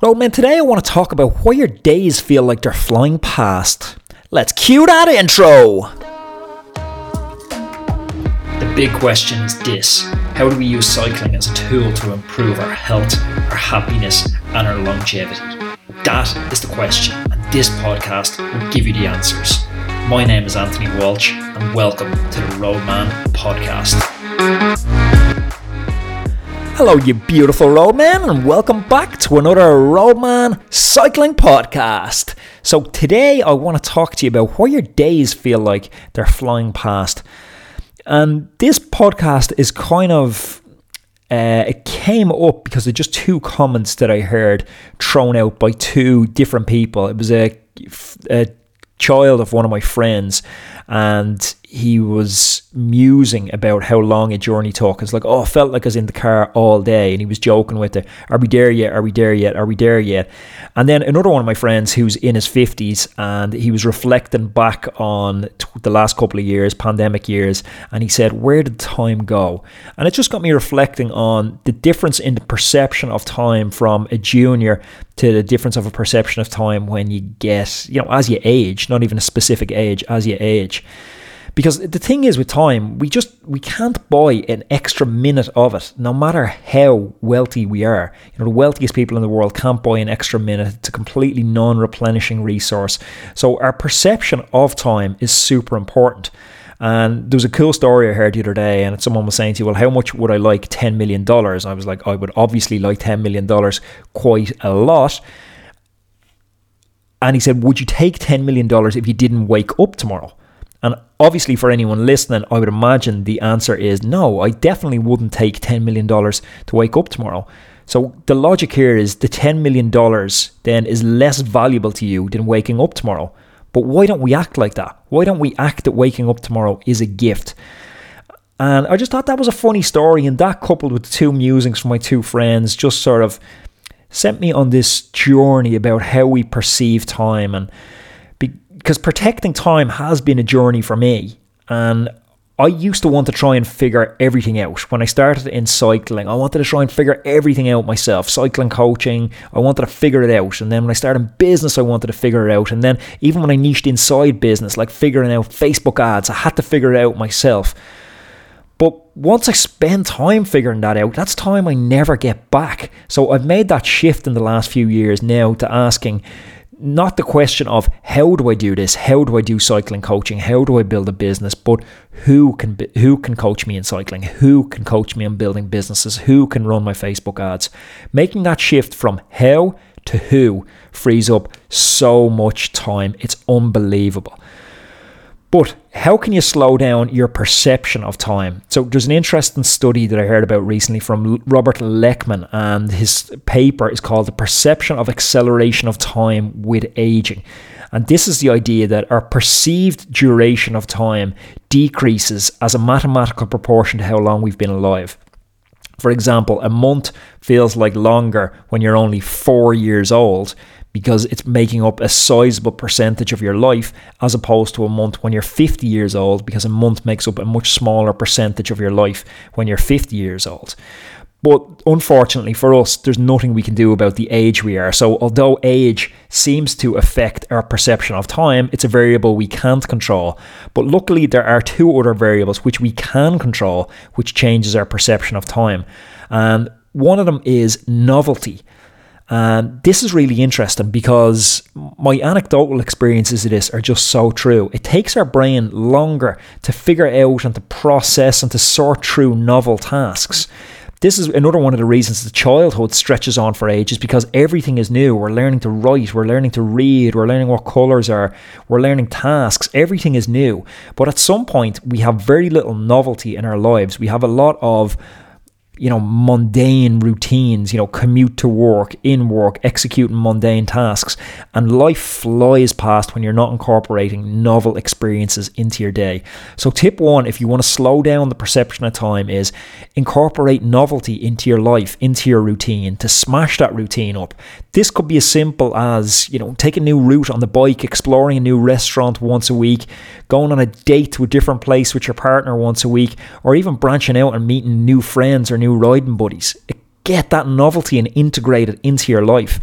Roadman, today I want to talk about why your days feel like they're flying past. Let's cue that intro! The big question is this: how do we use cycling as a tool to improve our health, our happiness, and our longevity? That is the question, and this podcast will give you the answers. My name is Anthony Walsh, and welcome to the Roadman Podcast. Hello, you beautiful roadman, and welcome back to another Roadman Cycling Podcast. So today I want to talk to you about why your days feel like they're flying past. And this podcast is it came up because of just two comments that I heard thrown out by two different people. It was a child of one of my friends, and he was musing about how long a journey took. It's like, I felt like I was in the car all day, and he was joking with it. Are we there yet? Are we there yet? Are we there yet? And then another one of my friends who's in his 50s, and he was reflecting back on the last couple of years, pandemic years, and he said, where did time go? And it just got me reflecting on the difference in the perception of time from a junior to the difference of a perception of time when you get, as you age, not even a specific age, as you age. Because the thing is with time, we can't buy an extra minute of it, no matter how wealthy we are. The wealthiest people in the world can't buy an extra minute. It's a completely non-replenishing resource. So our perception of time is super important. And there was a cool story I heard the other day, and someone was saying to you, well, how much would I like $10 million? I was like, I would obviously like $10 million quite a lot. And he said, would you take $10 million if you didn't wake up tomorrow? And obviously for anyone listening, I would imagine the answer is no, I definitely wouldn't take $10 million to wake up tomorrow. So the logic here is the $10 million then is less valuable to you than waking up tomorrow. But why don't we act like that? Why don't we act that waking up tomorrow is a gift? And I just thought that was a funny story, and that coupled with the two musings from my two friends just sort of sent me on this journey about how we perceive time. And because protecting time has been a journey for me, and I used to want to try and figure everything out. When I started in cycling, I wanted to try and figure everything out myself. Cycling coaching, I wanted to figure it out. And then when I started in business, I wanted to figure it out. And then even when I niched inside business, like figuring out Facebook ads, I had to figure it out myself. But once I spend time figuring that out, that's time I never get back. So I've made that shift in the last few years now to asking not the question of how do I do this, how do I do cycling coaching, how do I build a business, but who can coach me in cycling, who can coach me on building businesses, who can run my Facebook ads. Making that shift from how to who frees up so much time. It's unbelievable. But how can you slow down your perception of time? So there's an interesting study that I heard about recently from Robert Leckman, and his paper is called The Perception of Acceleration of Time with Aging. And this is the idea that our perceived duration of time decreases as a mathematical proportion to how long we've been alive. For example, a month feels like longer when you're only 4 years old, because it's making up a sizable percentage of your life, as opposed to a month when you're 50 years old, because a month makes up a much smaller percentage of your life when you're 50 years old. But unfortunately for us, there's nothing we can do about the age we are. So although age seems to affect our perception of time, it's a variable we can't control. But luckily there are two other variables which we can control, which changes our perception of time. And one of them is novelty. And this is really interesting because my anecdotal experiences of this are just so true. It takes our brain longer to figure out and to process and to sort through novel tasks. This is another one of the reasons that childhood stretches on for ages, because everything is new. We're learning to write, we're learning to read, we're learning what colours are, we're learning tasks. Everything is new. But at some point, we have very little novelty in our lives. We have a lot of mundane routines, commute to work, in work, executing mundane tasks. And life flies past when you're not incorporating novel experiences into your day. So tip one, if you want to slow down the perception of time, is incorporate novelty into your life, into your routine, to smash that routine up. This could be as simple as, take a new route on the bike, exploring a new restaurant once a week, going on a date to a different place with your partner once a week, or even branching out and meeting new friends or new riding buddies. Get that novelty and integrate it into your life.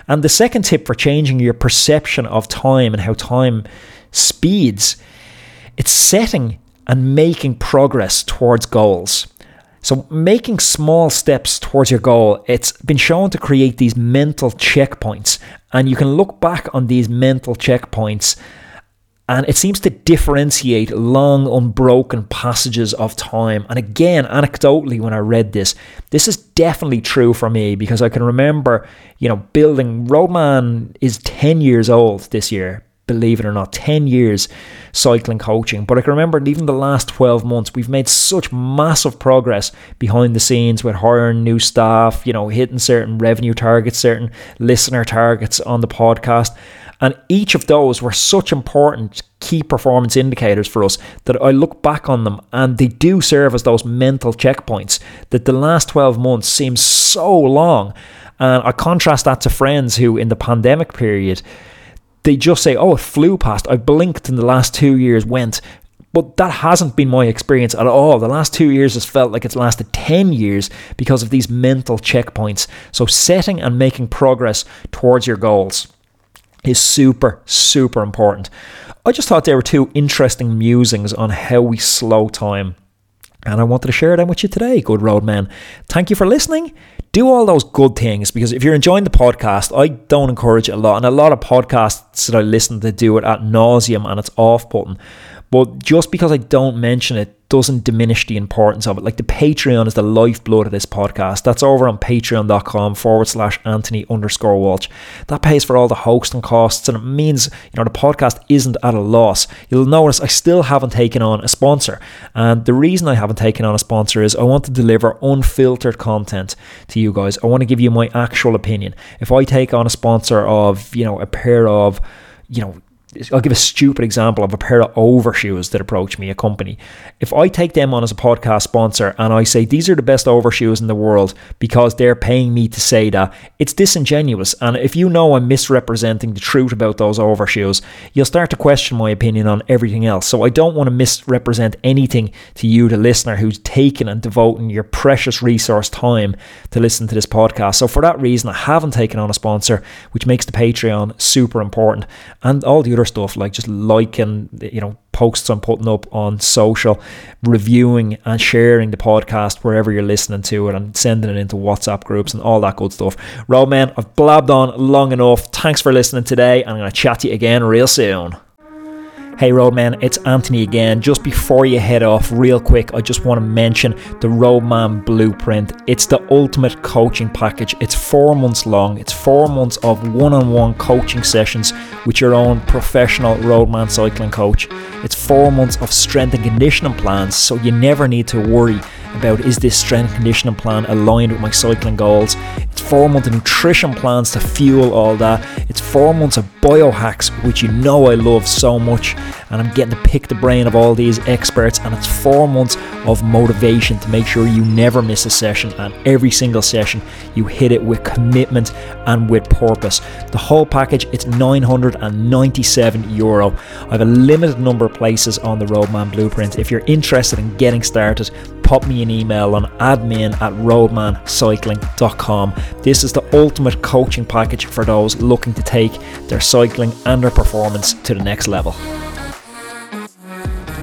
And the second tip for changing your perception of time and how time speeds, it's setting and making progress towards goals. So making small steps towards your goal, it's been shown to create these mental checkpoints. And you can look back on these mental checkpoints and it seems to differentiate long, unbroken passages of time. And again, anecdotally, when I read this is definitely true for me, because I can remember, building. Roadman is 10 years old this year, believe it or not, 10 years cycling coaching. But I can remember even the last 12 months, we've made such massive progress behind the scenes with hiring new staff, hitting certain revenue targets, certain listener targets on the podcast. And each of those were such important key performance indicators for us that I look back on them and they do serve as those mental checkpoints, that the last 12 months seems so long. And I contrast that to friends who in the pandemic period, they just say, oh, it flew past. I blinked and the last 2 years went. But that hasn't been my experience at all. The last 2 years has felt like it's lasted 10 years because of these mental checkpoints. So setting and making progress towards your goals is super, super important. I just thought there were two interesting musings on how we slow time, and I wanted to share them with you today, good roadmen. Thank you for listening. Do all those good things, because if you're enjoying the podcast, I don't encourage it a lot, and a lot of podcasts that I listen to do it ad nauseum and it's off-putting. But just because I don't mention it doesn't diminish the importance of it. Like the Patreon is the lifeblood of this podcast. That's over on patreon.com/Anthony_Walsh. That pays for all the hosting costs, and it means, the podcast isn't at a loss. You'll notice I still haven't taken on a sponsor. And the reason I haven't taken on a sponsor is I want to deliver unfiltered content to you guys. I want to give you my actual opinion. If I take on a sponsor of, a pair of, I'll give a stupid example of a pair of overshoes that approach me, a company. If I take them on as a podcast sponsor and I say these are the best overshoes in the world because they're paying me to say that, it's disingenuous. And if I'm misrepresenting the truth about those overshoes, you'll start to question my opinion on everything else. So I don't want to misrepresent anything to you, the listener, who's taken and devoting your precious resource time to listen to this podcast. So for that reason, I haven't taken on a sponsor, which makes the Patreon super important. And all the other stuff like just liking, posts I'm putting up on social, reviewing and sharing the podcast wherever you're listening to it, and sending it into WhatsApp groups and all that good stuff. Roadman, I've blabbed on long enough. Thanks for listening today, and I'm going to chat to you again real soon. Hey Roadman, it's Anthony again. Just before you head off, real quick, I just want to mention the Roadman Blueprint. It's the ultimate coaching package. It's 4 months long. It's 4 months of one-on-one coaching sessions with your own professional Roadman cycling coach. It's 4 months of strength and conditioning plans, so you never need to worry about, is this strength and conditioning plan aligned with my cycling goals? It's 4 months of nutrition plans to fuel all that. It's 4 months of biohacks, which I love so much, and I'm getting to pick the brain of all these experts. And it's 4 months of motivation to make sure you never miss a session, and every single session you hit it with commitment and with purpose. The whole package, it's €997. I have a limited number of places on the Roadman Blueprint. If you're interested in getting started, pop me an email on admin@roadmancycling.com. This is the ultimate coaching package for those looking to take their cycling and their performance to the next level.